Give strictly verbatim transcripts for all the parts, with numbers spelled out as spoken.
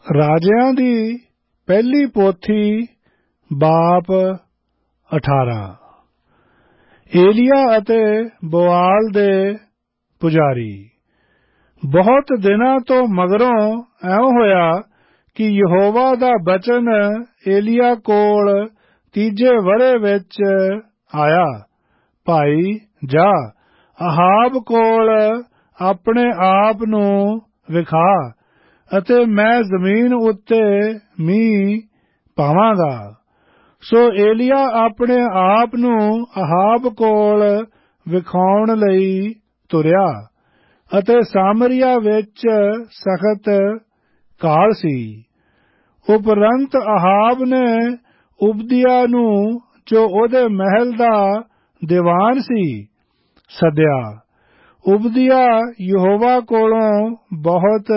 ਰਾਜਿਆਂ ਦੀ ਪਹਿਲੀ ਪੋਥੀ ਬਾਪ ਅਠਾਰਾਂ। ਏਲੀਆ ਅਤੇ ਬੋਆਲ ਦੇ ਪੁਜਾਰੀ। ਬਹੁਤ ਦਿਨਾਂ ਤੋਂ ਮਗਰੋਂ ਇਉਂ ਹੋਇਆ ਕਿ ਯਹੋਵਾ ਦਾ ਬਚਨ ਏਲੀਆ ਕੋਲ ਤੀਜੇ ਵਰ੍ਹੇ ਵਿੱਚ ਆਇਆ, ਭਾਈ ਜਾ ਅਹਾਬ ਕੋਲ ਆਪਣੇ ਆਪ ਨੂੰ ਵਿਖਾ ਅਤੇ ਮੈਂ ਜ਼ਮੀਨ ਉੱਤੇ ਮੀਂਹ ਪਾਵਾਂਗਾ। ਸੋ ਏਲੀਆ ਆਪਣੇ ਆਪ ਨੂੰ ਅਹਾਬ ਕੋਲ ਵਿਖਾਉਣ ਲਈ ਤੁਰਿਆ ਅਤੇ ਸਾਮਰੀਆ ਵਿੱਚ ਸਖਤ ਕਾਲ ਸੀ। ਉਪਰੰਤ ਅਹਾਬ ਨੇ ਉਬਦੀਆ ਨੂੰ, ਜੋ ਉਹਦੇ ਮਹਿਲ ਦਾ ਦੀਵਾਨ ਸੀ, ਸੱਦਿਆ। ਉਬਦੀਆ ਯਹੋਵਾ ਕੋਲੋਂ ਬਹੁਤ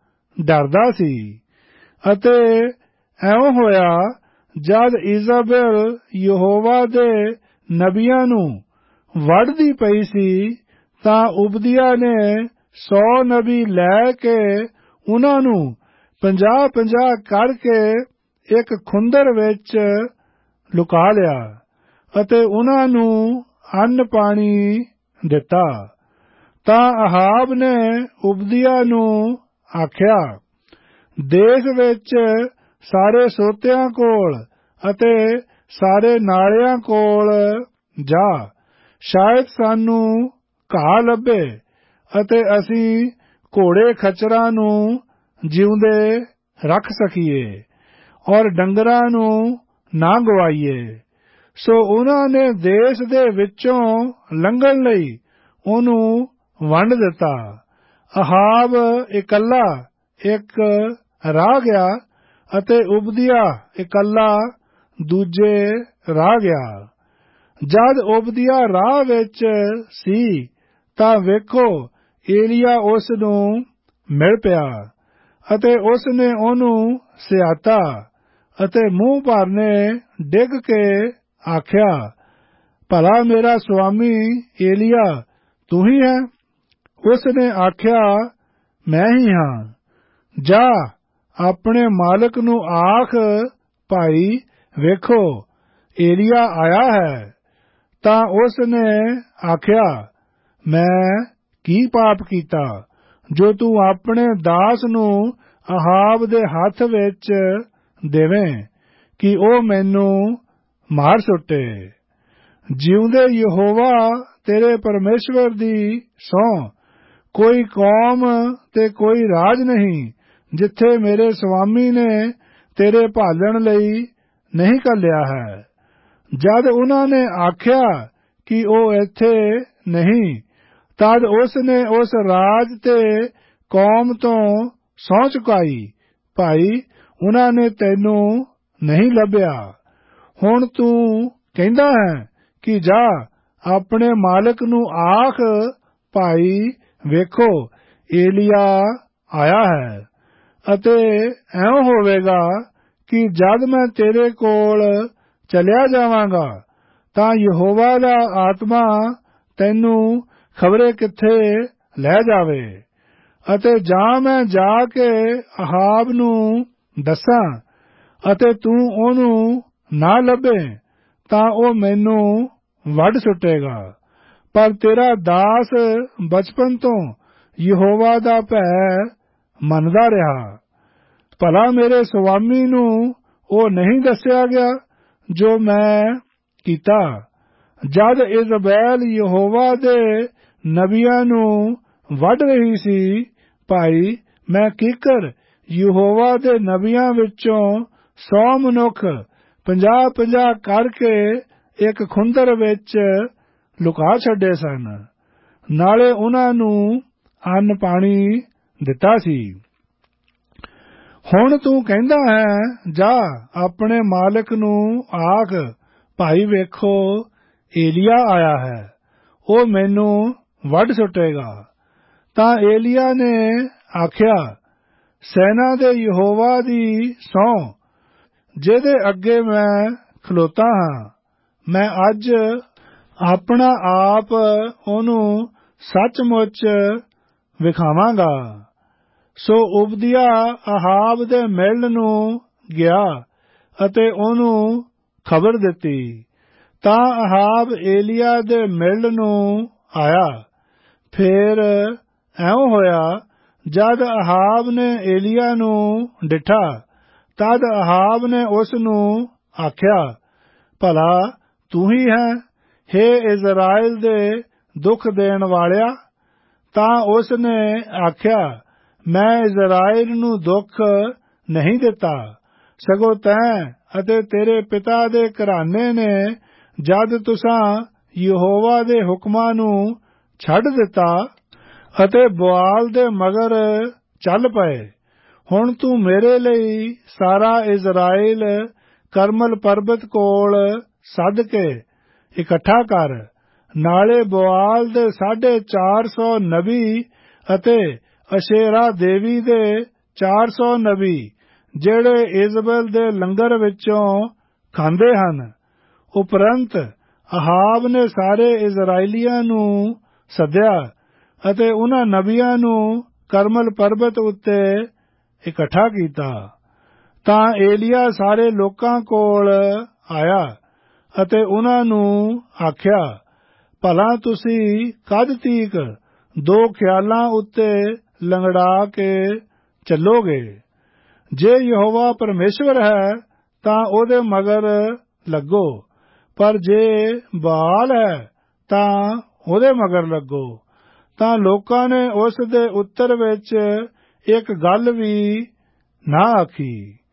ਡਰਦਾ ਸੀ ਅਤੇ ਇਉਂ ਹੋਇਆ ਜਦ ਇਜ਼ਾਬੈਲ ਯਹੋਵਾ ਦੇ ਨਬੀਆਂ ਨੂੰ ਵੱਢਦੀ ਪਈ ਸੀ ਤਾਂ ਉਬਦੀਆ ਨੇ ਸੌ ਨਬੀ ਲੈ ਕੇ ਉਹਨਾਂ ਨੂੰ ਪੰਜਾਹ ਪੰਜਾਹ ਕਰਕੇ ਇੱਕ ਖੁੰਦਰ ਵਿੱਚ ਲੁਕਾ ਲਿਆ ਅਤੇ ਉਹਨਾਂ ਨੂੰ ਅੰਨ ਪਾਣੀ ਦਿੱਤਾ। ਤਾਂ ਅਹਾਬ ਨੇ ਉਬਦੀਆ ਨੂੰ ਆਖਿਆ, ਦੇਸ਼ ਵਿੱਚ ਸਾਰੇ ਸੋਤਿਆਂ ਕੋਲ ਅਤੇ ਸਾਰੇ ਨਾਲਿਆਂ ਕੋਲ ਜਾ, ਸ਼ਾਇਦ ਸਾਨੂੰ ਘਾਹ ਲੱਭੇ ਅਤੇ ਅਸੀਂ ਘੋੜੇ ਖੱਚਰਾਂ ਨੂੰ ਜਿਉਂਦੇ ਰੱਖ ਸਕੀਏ ਔਰ ਡੰਗਰਾਂ ਨੂੰ ਨਾ ਗਵਾਈਏ। ਸੋ ਉਹਨਾਂ ਨੇ ਦੇਸ਼ ਦੇ ਵਿੱਚੋਂ ਲੰਘਣ ਲਈ ਉਹਨੂੰ ਵੰਡ ਦਿੱਤਾ। ਅਹਾਬ ਇਕੱਲਾ ਇੱਕ ਰਾਹ ਗਿਆ ਅਤੇ ਉਬਦੀਆ ਇਕੱਲਾ ਦੂਜੇ ਰਾਹ ਗਿਆ। ਜਦ ਉਬਦੀਆ ਰਾਹ ਵਿੱਚ ਸੀ ਤਾਂ ਵੇਖੋ ਏਲੀਆ ਉਸ ਨੂੰ ਮਿਲ ਪਿਆ ਅਤੇ ਉਸ ਨੇ ਉਹਨੂੰ ਸਿਆਤਾ ਅਤੇ ਮੂੰਹ ਭਰਨੇ ਡਿੱਗ ਕੇ ਆਖਿਆ, ਭਲਾ ਮੇਰਾ ਸੁਆਮੀ ਏਲੀਆ ਤੂੰ ਹੀ ਹੈ? ਉਸ ਨੇ ਆਖਿਆ, ਮੈਂ ਹੀ ਹਾਂ। ਜਾ ਆਪਣੇ ਮਾਲਕ ਨੂੰ ਆਖ, ਭਾਈ ਵੇਖੋ ਏਲੀਆ ਆਇਆ ਹੈ। ਤਾਂ ਉਸ ਨੇ ਆਖਿਆ, ਮੈਂ ਕੀ ਪਾਪ ਕੀਤਾ ਜੋ ਤੂੰ ਆਪਣੇ ਦਾਸ ਨੂੰ ਅਹਾਬ ਦੇ ਹੱਥ ਵਿੱਚ ਦੇਵੇਂ ਕਿ ਉਹ ਮੈਨੂੰ ਮਾਰ ਸੁੱਟੇ? ਜਿਉਂਦੇ ਯਹੋਵਾ ਤੇਰੇ ਪਰਮੇਸ਼ਵਰ ਦੀ ਸਹੁੰ, ਕੋਈ ਕੌਮ ਤੇ ਕੋਈ ਰਾਜ ਨਹੀਂ ਜਿੱਥੇ ਮੇਰੇ ਸੁਆਮੀ ਨੇ ਤੇਰੇ ਭਾਲਣ ਲਈ ਨਹੀਂ ਘੱਲਿਆ ਹੈ। ਜਦ ਉਹਨਾਂ ਨੇ ਆਖਿਆ ਕਿ ਉਹ ਇੱਥੇ ਨਹੀਂ, ਤਦ ਉਸ ਨੇ ਉਸ ਰਾਜ ਤੇ ਕੌਮ ਤੋਂ ਸਹੁੰ ਚੁਕਾਈ, ਭਾਈ ਉਹਨਾਂ ਨੇ ਤੈਨੂੰ ਨਹੀਂ ਲੱਭਿਆ। ਹੁਣ ਤੂੰ ਕਹਿੰਦਾ ਹੈ ਕਿ ਜਾ ਆਪਣੇ ਮਾਲਕ ਨੂੰ ਆਖ, ਭਾਈ ਵੇਖੋ ਏਲੀਆ ਆਇਆ ਹੈ। ਅਤੇ ਇਉਂ ਹੋਵੇਗਾ ਕਿ ਜਦ ਮੈਂ ਤੇਰੇ ਕੋਲ ਚਲਿਆ ਜਾਵਾਂਗਾ ਤਾਂ ਯਹੋਵਾ ਦਾ ਆਤਮਾ ਤੈਨੂੰ ਖਬਰੇ ਕਿੱਥੇ ਲੈ ਜਾਵੇ ਅਤੇ ਜਾਂ ਮੈਂ ਜਾ ਕੇ ਅਹਾਬ ਨੂੰ ਦੱਸਾਂ ਅਤੇ ਤੂੰ ਉਹਨੂੰ ਨਾ ਲੱਭੇ ਤਾਂ ਉਹ ਮੈਨੂੰ ਵੱਢ ਸੁੱਟੇਗਾ। ਪਰ ਤੇਰਾ ਦਾਸ ਬਚਪਨ ਤੋਂ ਯਹੋਵਾ ਦਾ ਭੈ ਮੰਨਦਾ ਰਿਹਾ। ਭਲਾ ਮੇਰੇ ਸੁਆਮੀ ਨੂੰ ਉਹ ਨਹੀਂ ਦੱਸਿਆ ਗਿਆ ਜੋ ਮੈਂ ਕੀਤਾ? ਜਦ ਇਜ਼ਬੈਲ ਯਹੋਵਾ ਦੇ ਨਬੀਆਂ ਨੂੰ ਵੱਢ ਰਹੀ ਸੀ, ਭਾਈ ਮੈਂ ਕਿੱਕਰ ਯਹੋਵਾ ਦੇ ਨਬੀਆਂ ਵਿੱਚੋਂ ਸੌ ਮਨੁੱਖ ਪੰਜਾਹ ਪੰਜਾਹ ਕਰਕੇ ਇੱਕ ਖੁੰਦਰ ਵਿੱਚ ਲੁਕਾ ਛੱਡੇ ਸਨ, ਨਾਲੇ ਉਹਨਾਂ ਨੂੰ ਅੰਨ ਪਾਣੀ ਦਿੱਤਾ ਸੀ। ਹੁਣ ਤੂੰ ਕਹਿੰਦਾ ਹੈ, ਜਾ ਆਪਣੇ ਮਾਲਕ ਨੂੰ ਆਖ, ਭਾਈ ਵੇਖੋ ਏਲੀਆ ਆਇਆ ਹੈ, ਉਹ ਮੈਨੂੰ ਵੱਢ ਸੁੱਟੇਗਾ। ਤਾਂ ਏਲੀਆ ਨੇ ਆਖਿਆ, ਸੈਨਾ ਦੇ ਯਹੋਵਾ ਦੀ ਸਹੁੰ ਜਿਹਦੇ ਅੱਗੇ ਮੈਂ ਖਲੋਤਾ ਹਾਂ, ਮੈਂ ਅੱਜ ਆਪਣਾ ਆਪ ਉਹਨੂੰ ਸੱਚਮੁੱਚ ਵਿਖਾਵਾਂਗਾ। ਸੋ ਉਬਦਿਆ ਅਹਾਬ ਦੇ ਮਿਲ ਨੂੰ ਗਿਆ ਅਤੇ ਉਹਨੂੰ ਖਬਰ ਦਿੱਤੀ। ਤਾਂ ਅਹਾਬ ਏਲੀਆ ਦੇ ਮਿਲ ਨੂੰ ਆਇਆ। ਫੇਰ ਐਉਂ ਹੋਇਆ, ਜਦ ਅਹਾਬ ਨੇ ਏਲੀਆ ਨੂੰ ਡਿਠਾ, ਤਦ ਅਹਾਬ ਨੇ ਉਸ ਨੂੰ ਆਖਿਆ, ਭਲਾ ਤੂੰ ਹੀ ਹੈ, ਹੇ ਇਜ਼ਰਾਇਲ ਦੇ ਦੁੱਖ ਦੇਣ ਵਾਲਿਆ? ਤਾਂ ਉਸ ਨੇ ਆਖਿਆ, ਮੈਂ ਇਜ਼ਰਾਇਲ ਨੂੰ ਦੁੱਖ ਨਹੀਂ ਦਿੱਤਾ, ਸਗੋਂ ਤੈਂ ਅਤੇ ਤੇਰੇ ਪਿਤਾ ਦੇ ਘਰਾਨੇ ਨੇ ਜਦ ਤੁਸਾਂ ਯਹੋਵਾ ਦੇ ਹੁਕਮਾਂ ਨੂੰ ਛੱਡ ਦਿੱਤਾ ਅਤੇ ਬੁਆਲ ਦੇ ਮਗਰ ਚੱਲ ਪਏ। ਹੁਣ ਤੂੰ ਮੇਰੇ ਲਈ ਸਾਰਾ ਇਜ਼ਰਾਇਲ ਕਰਮਲ ਪਰਬਤ ਕੋਲ ਸੱਦ ਕੇ ਇਕੱਠਾ ਕਰ, ਨਾਲੇ ਬੁਆਲ ਦੇ ਸਾਢੇ ਚਾਰ ਸੌ ਨਬੀ ਅਤੇ ਅਸ਼ੇਰਾ ਦੇਵੀ ਦੇ ਚਾਰ ਸੌ ਨਬੀ, ਜਿਹੜੇ ਇਜ਼ਬਲ ਦੇ ਲੰਗਰ ਵਿੱਚੋਂ ਖਾਂਦੇ ਹਨ। ਉਪਰੰਤ ਅਹਾਬ ਨੇ ਸਾਰੇ ਇਜ਼ਰਾਈਲੀਆਂ ਨੂੰ ਸੱਦਿਆ ਅਤੇ ਉਹਨਾਂ ਨਬੀਆਂ ਨੂੰ ਕਰਮਲ ਪਰਬਤ ਉੱਤੇ ਇਕੱਠਾ ਕੀਤਾ। ਤਾਂ ਏਲੀਆ ਸਾਰੇ ਲੋਕਾਂ ਕੋਲ ਆਇਆ ਅਤੇ ਉਹਨਾਂ ਨੂੰ ਆਖਿਆ, ਭਲਾ ਤੁਸੀਂ ਕਦ ਤੀਕ ਦੋ ਖਿਆਲਾਂ ਉੱਤੇ ਲੰਗੜਾ ਕੇ ਚੱਲੋਗੇ? ਜੇ ਯਹੋਵਾ ਪਰਮੇਸ਼ਵਰ ਹੈ ਤਾਂ ਉਹਦੇ ਮਗਰ ਲੱਗੋ, ਪਰ ਜੇ ਬਾਲ ਹੈ ਤਾਂ ਉਹਦੇ ਮਗਰ ਲੱਗੋ। ਤਾਂ ਲੋਕਾਂ ਨੇ ਉਸ ਦੇ ਉੱਤਰ ਵਿੱਚ ਇੱਕ ਗੱਲ ਵੀ ਨਾ ਆਖੀ।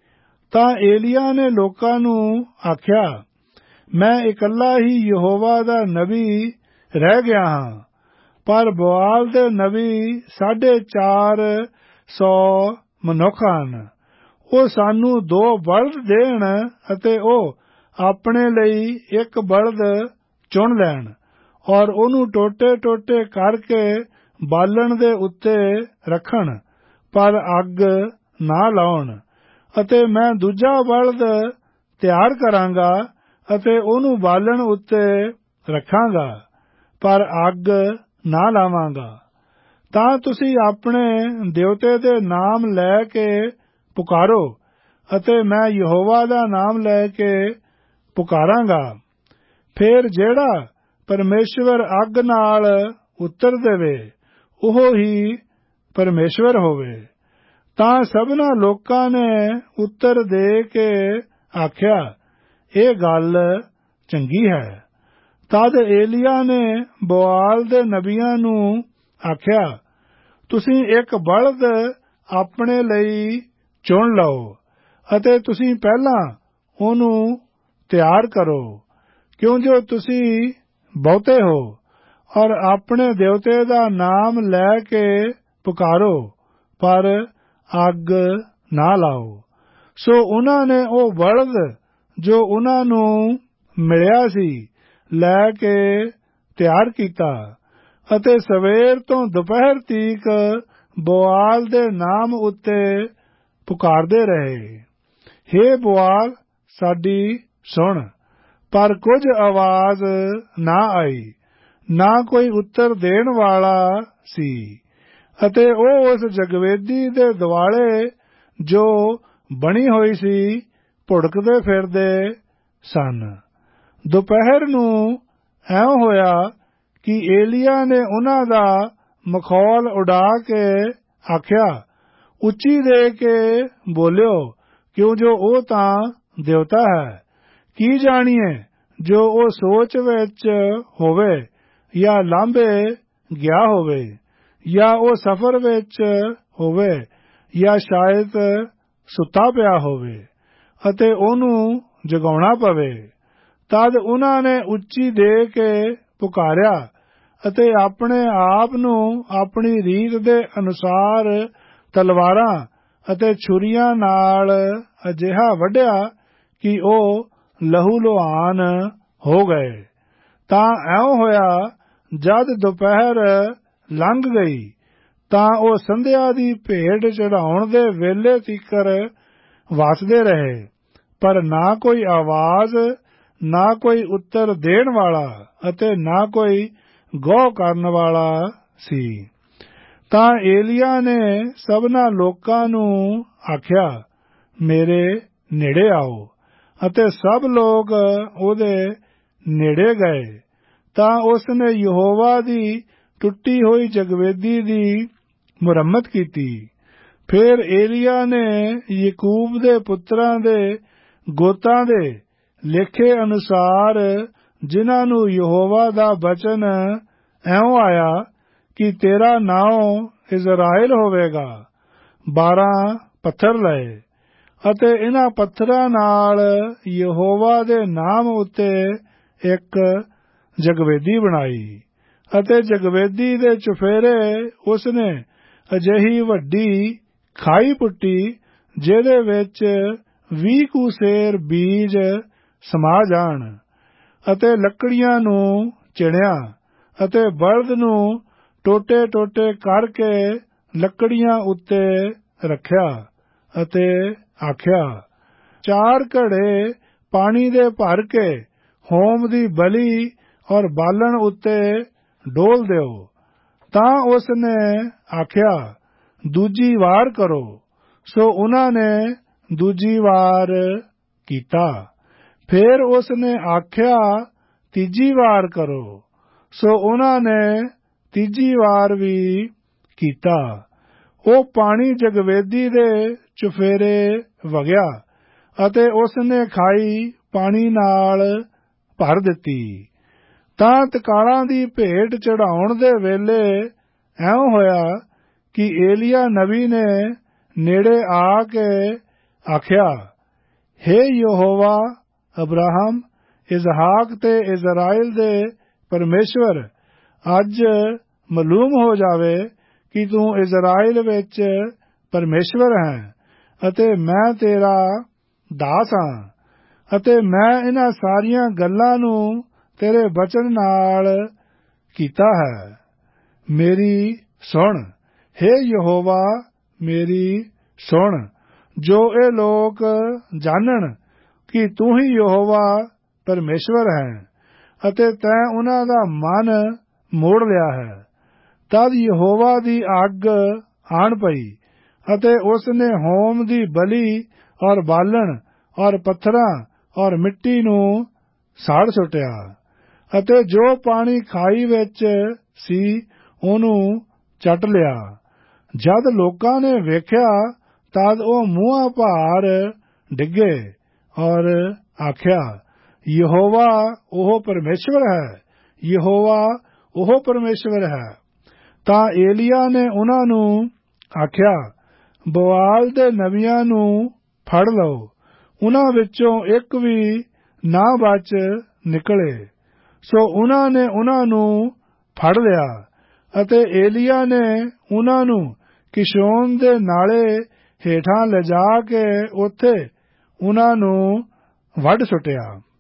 ਤਾਂ ਏਲੀਆ ਨੇ ਲੋਕਾਂ ਨੂੰ ਆਖਿਆ, ਮੈਂ ਇਕੱਲਾ ਹੀ ਯਹੋਵਾ ਦਾ ਨਬੀ ਰਹਿ ਗਿਆ ਹਾਂ, ਪਰ ਬੁਆਲ ਦੇ ਨਬੀ ਸਾਢੇ ਚਾਰ ਸੌ ਮਨੁੱਖ ਹਨ। ਉਹ ਸਾਨੂੰ ਦੋ ਬਲਦ ਦੇਣ ਅਤੇ ਉਹ ਆਪਣੇ ਲਈ ਇੱਕ ਬਲਦ ਚੁਣ ਲੈਣ ਔਰ ਉਹਨੂੰ ਟੋਟੇ-ਟੋਟੇ ਕਰਕੇ ਬਾਲਣ ਦੇ ਉੱਤੇ ਰੱਖਣ, ਪਰ ਅੱਗ ਨਾ ਲਾਉਣ। ਅਤੇ ਮੈਂ ਦੂਜਾ ਬਲਦ ਤਿਆਰ ਕਰਾਂਗਾ ਅਤੇ ਉਹਨੂੰ ਬਾਲਣ ਉੱਤੇ ਰੱਖਾਂਗਾ, ਪਰ ਅੱਗ ਨਾ ਲਾਵਾਂਗਾ। ਤਾਂ ਤੁਸੀਂ ਆਪਣੇ ਦੇਵਤੇ ਦੇ ਨਾਮ ਲੈ ਕੇ ਪੁਕਾਰੋ ਅਤੇ ਮੈਂ ਯਹੋਵਾ ਦਾ ਨਾਮ ਲੈ ਕੇ ਪੁਕਾਰਾਂਗਾ। ਫੇਰ ਜਿਹੜਾ ਪਰਮੇਸ਼ਵਰ ਅੱਗ ਨਾਲ ਉੱਤਰ ਦੇਵੇ, ਉਹ ਹੀ ਪਰਮੇਸ਼ਵਰ ਹੋਵੇ। ਤਾਂ ਸਭਨਾ ਲੋਕਾਂ ਨੇ ਉੱਤਰ ਦੇ ਕੇ ਆਖਿਆ, ਇਹ ਗੱਲ ਚੰਗੀ ਹੈ। ਤਦ ਏਲੀਆ ਨੇ ਬੁਆਲ ਦੇ ਨਬੀਆਂ ਨੂੰ ਆਖਿਆ, ਤੁਸੀਂ ਇੱਕ ਬਲਦ ਆਪਣੇ ਲਈ ਚੁਣ ਲਓ ਅਤੇ ਤੁਸੀਂ ਪਹਿਲਾਂ ਉਹਨੂੰ ਤਿਆਰ ਕਰੋ, ਕਿਉਂ ਜੋ ਤੁਸੀਂ ਬਹੁਤੇ ਹੋ, ਔਰ ਆਪਣੇ ਦੇਵਤੇ ਦਾ ਨਾਮ ਲੈ ਕੇ ਪੁਕਾਰੋ, ਪਰ ਅੱਗ ਨਾ ਲਾਓ। ਸੋ ਉਹਨਾਂ ਨੇ ਉਹ ਬਲਦ ਜੋ ਉਹਨਾਂ ਨੂੰ ਮਿਲਿਆ ਸੀ ਲੈ ਕੇ ਤਿਆਰ ਕੀਤਾ ਅਤੇ ਸਵੇਰ ਤੋਂ ਦੁਪਹਿਰ ਤੀਕ ਬੁਆਲ ਦੇ ਨਾਮ ਉੱਤੇ ਪੁਕਾਰਦੇ ਰਹੇ, ਹੇ ਬੁਆਲ ਸਾਡੀ ਸੁਣ। ਪਰ ਕੁਝ ਆਵਾਜ਼ ਨਾ ਆਈ, ਨਾ ਕੋਈ ਉੱਤਰ ਦੇਣ ਵਾਲਾ ਸੀ। ਅਤੇ ਉਹ ਉਸ ਜਗਵੇਦੀ ਦੇ ਦੁਆਲੇ ਜੋ ਬਣੀ ਹੋਈ ਸੀ ਭੁੜਕਦੇ ਫਿਰਦੇ ਸਨ। ਦੁਪਹਿਰ ਨੂੰ ਐਂ ਹੋਇਆ ਕਿ ਏਲੀਆ ਨੇ ਉਹਨਾਂ ਦਾ ਮਖੌਲ ਉਡਾ ਕੇ ਆਖਿਆ, ਉੱਚੀ ਦੇ ਕੇ ਬੋਲਿਓ, ਕਿਉਂ ਜੋ ਉਹ ਤਾਂ ਦੇਵਤਾ ਹੈ। ਕੀ ਜਾਣੀਏ ਜੋ ਉਹ ਸੋਚ ਵਿੱਚ ਹੋਵੇ ਜਾਂ ਲਾਂਭੇ ਗਿਆ ਹੋਵੇ, ਜਾਂ ਉਹ ਸਫ਼ਰ ਵਿੱਚ ਹੋਵੇ, ਜਾਂ ਸ਼ਾਇਦ ਸੁੱਤਾ ਪਿਆ ਹੋਵੇ ਅਤੇ ਉਹਨੂੰ ਜਗਾਉਣਾ ਪਵੇ। ਤਦ ਉਹਨਾਂ ਨੇ ਉੱਚੀ ਦੇ ਕੇ ਪੁਕਾਰਿਆ ਅਤੇ ਆਪਣੇ ਆਪ ਨੂੰ ਆਪਣੀ ਰੀਤ ਦੇ ਅਨੁਸਾਰ ਤਲਵਾਰਾਂ ਅਤੇ ਛੁਰੀਆਂ ਨਾਲ ਅਜਿਹਾ ਵੱਢਿਆ ਕਿ ਉਹ ਲਹੂ ਲੁਹਾਨ ਹੋ ਗਏ। ਤਾਂ ਐਂ ਹੋਇਆ, ਜਦ ਦੁਪਹਿਰ ਲੰਘ ਗਈ ਤਾਂ ਉਹ ਸੰਧਿਆ ਦੀ ਭੇਟ ਚੜਾਉਣ ਦੇ ਵੇਲੇ ਤੀਕਰ ਵਸਦੇ ਰਹੇ, ਪਰ ਨਾ ਕੋਈ ਆਵਾਜ਼, ਨਾ ਕੋਈ ਉੱਤਰ ਦੇਣ ਵਾਲਾ ਅਤੇ ਨਾ ਕੋਈ ਗੌਹ ਕਰਨ ਵਾਲਾ ਸੀ। ਤਾਂ ਏਲੀਆ ਨੇ ਸਭਨਾਂ ਲੋਕਾਂ ਨੂੰ ਆਖਿਆ, ਮੇਰੇ ਨੇੜੇ ਆਓ। ਅਤੇ ਸਭ ਲੋਕ ਉਹਦੇ ਨੇੜੇ ਗਏ। ਤਾਂ ਉਸ ਨੇ ਯਹੋਵਾ ਦੀ ਟੁੱਟੀ ਹੋਈ ਜਗਵੇਦੀ ਦੀ ਮੁਰੰਮਤ ਕੀਤੀ। ਫਿਰ ਏਲੀਆ ਨੇ ਯਕੂਬ ਦੇ ਪੁੱਤਰਾਂ ਦੇ ਗੋਤਾਂ ਦੇ ਲੇਖੇ ਅਨੁਸਾਰ, ਜਿਨ੍ਹਾਂ ਨੂੰ ਯਹੋਵਾ ਦਾ ਬਚਨ ਐਉਂ ਆਇਆ ਕਿ ਤੇਰਾ ਨਾਉ ਇਜ਼ਰਾਈਲ ਹੋਵੇਗਾ, ਬਾਰਾਂ ਪੱਥਰ ਲਏ ਅਤੇ ਇਹਨਾਂ ਪੱਥਰਾਂ ਨਾਲ ਯਹੋਵਾ ਦੇ ਨਾਮ ਉੱਤੇ ਇੱਕ ਜਗਵੇਦੀ ਬਣਾਈ। ਅਤੇ ਜਗਵੇਦੀ ਦੇ ਚੁਫੇਰੇ ਉਸ ਨੇ ਅਜਿਹੀ ਵੱਡੀ ਖਾਈ ਪੁੱਟੀ, ਜਿਹਦੇ ਵਿੱਚ ਵੀਹ ਕੁ ਸੇਰ ਬੀਜ ਸਮਾ ਜਾਣ। ਅਤੇ ਲੱਕੜੀਆਂ ਨੂੰ ਚਿਣਿਆ ਅਤੇ ਬਲਦ ਨੂੰ ਟੋਟੇ ਟੋਟੇ ਕਰਕੇ ਲੱਕੜੀਆਂ ਉੱਤੇ ਰੱਖਿਆ ਅਤੇ ਆਖਿਆ, ਚਾਰ ਘੜੇ ਪਾਣੀ ਦੇ ਭਰ ਕੇ ਹੋਮ ਦੀ ਬਲੀ ਔਰ ਬਾਲਣ ਉੱਤੇ ਡੋਲ ਦਿਓ। ਤਾਂ ਉਸ ਨੇ ਆਖਿਆ, ਦੂਜੀ ਵਾਰ ਕਰੋ। ਸੋ ਉਹਨਾਂ ਨੇ ਦੂਜੀ ਵਾਰ ਕੀਤਾ। ਫਿਰ ਉਸ ਨੇ ਆਖਿਆ, ਤੀਜੀ ਵਾਰ ਕਰੋ। ਸੋ ਉਹਨਾਂ ਨੇ ਤੀਜੀ ਵਾਰ ਵੀ ਕੀਤਾ। ਉਹ ਪਾਣੀ ਜਗਵੇਦੀ ਦੇ ਚੁਫੇਰੇ ਵਗਿਆ ਅਤੇ ਉਸ ਨੇ ਖਾਈ ਪਾਣੀ ਨਾਲ ਭਰ ਦਿੱਤੀ। ਤਾਂ ਤਕਾਲਾਂ ਦੀ ਭੇਟ ਚੜਾਉਣ ਦੇ ਵੇਲੇ ਐਉਂ ਹੋਇਆ ਕਿ ਏਲੀਆ ਨਬੀ ਨੇ ਨੇੜੇ ਆ ਕੇ ਆਖਿਆ, ਹੇ ਯਹੋਵਾ, ਅਬਰਾਹਮ, ਇਸਹਾਕ ਤੇ ਇਜ਼ਰਾਈਲ ਦੇ ਪਰਮੇਸ਼ਵਰ, ਅੱਜ ਮਾਲੂਮ ਹੋ ਜਾਵੇ ਕਿ ਤੂੰ ਇਜ਼ਰਾਈਲ ਵਿੱਚ ਪਰਮੇਸ਼ਵਰ ਹੈ ਅਤੇ ਮੈਂ ਤੇਰਾ ਦਾਸ ਹਾਂ। ਅਤੇ ਮੈਂ ਇਹਨਾਂ ਸਾਰੀਆਂ ਗੱਲਾਂ ਨੂੰ ਤੇਰੇ ਬਚਨ ਨਾਲ ਕੀਤਾ ਹੈ। ਮੇਰੀ ਸੁਣ, ਹੇ ਯਹੋਵਾ, ਮੇਰੀ ਸੁਣ, ਜੋ ਇਹ ਲੋਕ ਜਾਣਨ ਕਿ ਤੂੰ ਹੀ ਯਹੋਵਾ ਪਰਮੇਸ਼ਵਰ ਹੈ ਅਤੇ ਤੈਂ ਉਹਨਾਂ ਦਾ ਮਨ ਮੋੜ ਲਿਆ ਹੈ। ਤਦ ਯਹੋਵਾ ਦੀ ਅੱਗ ਆਣ ਪਈ ਅਤੇ ਉਸ ਨੇ ਹੋਮ ਦੀ ਬਲੀ ਔਰ ਬਾਲਣ ਔਰ ਪੱਥਰਾਂ ਔਰ ਮਿੱਟੀ ਨੂੰ ਸਾੜ ਸੁੱਟਿਆ ਅਤੇ ਜੋ ਪਾਣੀ ਖਾਈ ਵਿੱਚ ਸੀ ਉਹਨੂੰ ਚੱਟ ਲਿਆ। ਜਦ ਲੋਕਾਂ ਨੇ ਵੇਖਿਆ ਤਦ ਉਹ ਮੂੰਹਾਂ ਭਾਰ ਡਿੱਗੇ ਔਰ ਆਖਿਆ, ਯਹੋਵਾ ਉਹ ਪਰਮੇਸ਼ਵਰ ਹੈ, ਯਹੋਵਾ ਉਹ ਪਰਮੇਸ਼ਵਰ ਹੈ। ਤਾਂ ਏਲੀਆ ਨੇ ਉਹਨਾਂ ਨੂੰ ਆਖਿਆ, ਬਵਾਲ ਦੇ ਨਬੀਆਂ ਨੂੰ ਫੜ ਲਓ, ਉਹਨਾਂ ਵਿੱਚੋਂ ਇੱਕ ਵੀ ਨਾ ਬਚ ਨਿਕਲੇ। ਸੋ ਉਹਨਾਂ ਨੇ ਉਹਨਾਂ ਨੂੰ ਫੜ ਲਿਆ ਅਤੇ ਏਲੀਆ ਨੇ ਉਹਨਾਂ ਨੂੰ ਕਿਸ਼ੋਨ ਦੇ ਨਾਲੇ ਹੇਠਾਂ ਲਿਜਾ ਕੇ ਉੱਥੇ ਉਹਨਾਂ ਨੂੰ ਵੱਢ ਸੁੱਟਿਆ।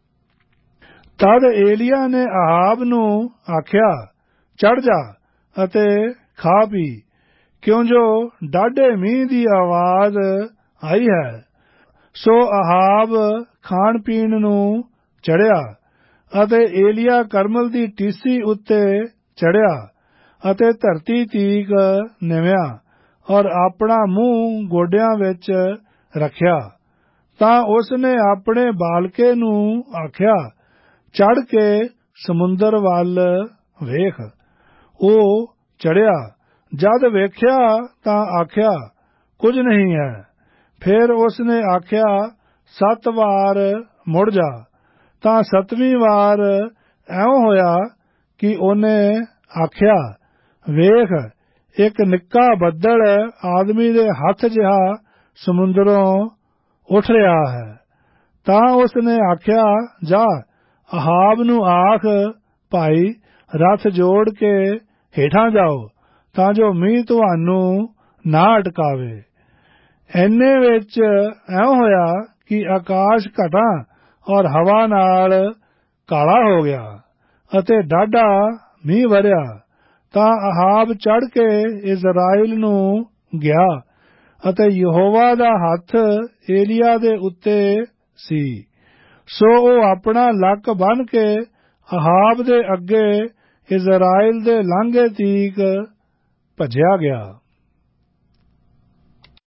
ਤਦ ਏਲੀਆ ਨੇ ਅਹਾਬ ਨੂੰ ਆਖਿਆ, ਚੜ੍ਹ ਜਾ ਅਤੇ ਖਾ ਪੀ, ਕਿਉਂ ਜੋ ਡਾਢੇ ਮੀਂਹ ਦੀ ਆਵਾਜ਼ ਆਈ ਹੈ। ਸੋ ਅਹਾਬ ਖਾਣ ਪੀਣ ਨੂੰ ਚੜ੍ਹਿਆ ਅਤੇ ਏਲੀਆ ਕਰਮਲ ਦੀ ਟੀਸੀ ਉੱਤੇ ਚੜ੍ਹਿਆ ਅਤੇ ਧਰਤੀ ਤੀਕ ਨਿਵਿਆ ਔਰ ਆਪਣਾ ਮੂੰਹ ਗੋਡਿਆਂ ਵਿੱਚ ਰੱਖਿਆ। ਤਾਂ ਉਸ ਨੇ ਆਪਣੇ ਬਾਲਕੇ ਨੂੰ ਆਖਿਆ, ਚੜ੍ਹ ਕੇ ਸਮੁੰਦਰ ਵੱਲ ਵੇਖ। ਉਹ ਚੜ੍ਹਿਆ। ਜਦ ਵੇਖਿਆ ਤਾਂ ਆਖਿਆ, ਕੁਝ ਨਹੀਂ ਹੈ। ਫਿਰ ਉਸ ਨੇ ਆਖਿਆ, ਸੱਤ ਵਾਰ ਮੁੜ ਜਾ। ਤਾਂ ਸੱਤਵੀਂ ਵਾਰ ਐਉਂ ਹੋਇਆ ਕਿ ਉਹਨੇ ਆਖਿਆ, ਵੇਖ, ਇੱਕ ਨਿੱਕਾ ਬੱਦਲ ਆਦਮੀ ਦੇ ਹੱਥ ਜਿਹਾ ਸਮੁੰਦਰੋਂ ਉੱਠ ਰਿਹਾ ਹੈ। ਤਾਂ ਉਸ ਨੇ ਆਖਿਆ, ਜਾ ਅਹਾਬ ਨੂੰ ਆਖ, ਭਾਈ ਰੱਥ ਜੋੜ ਕੇ ਹੇਠਾਂ ਜਾਓ, ਤਾਂ ਜੋ ਮੀਂਹ ਤੁਹਾਨੂੰ ਨਾ ਅਟਕਾਵੇ। ਐਨੇ ਵਿੱਚ ਐਉਂ ਹੋਇਆ ਕਿ ਆਕਾਸ਼ ਘਟਾਂ ਔਰ ਹਵਾ ਨਾਲ ਕਾਲਾ ਹੋ ਗਿਆ ਅਤੇ ਡਾਢਾ ਮੀਂਹ ਵਰ੍ਹਿਆ। ਤਾਂ ਅਹਾਬ ਚੜ੍ਹ ਕੇ ਇਜ਼ਰਾਈਲ ਨੂੰ ਗਿਆ ਅਤੇ ਯਹੋਵਾ ਦਾ ਹੱਥ ਏਲੀਆ ਦੇ ਉੱਤੇ ਸੀ। ਸੋ ਉਹ ਆਪਣਾ ਲੱਕ ਬੰਨ੍ਹ ਕੇ ਅਹਾਬ ਦੇ ਅੱਗੇ ਇਜ਼ਰਾਈਲ ਦੇ ਲਾਂਘੇ ਤੀਕ ਭੱਜਿਆ ਗਿਆ।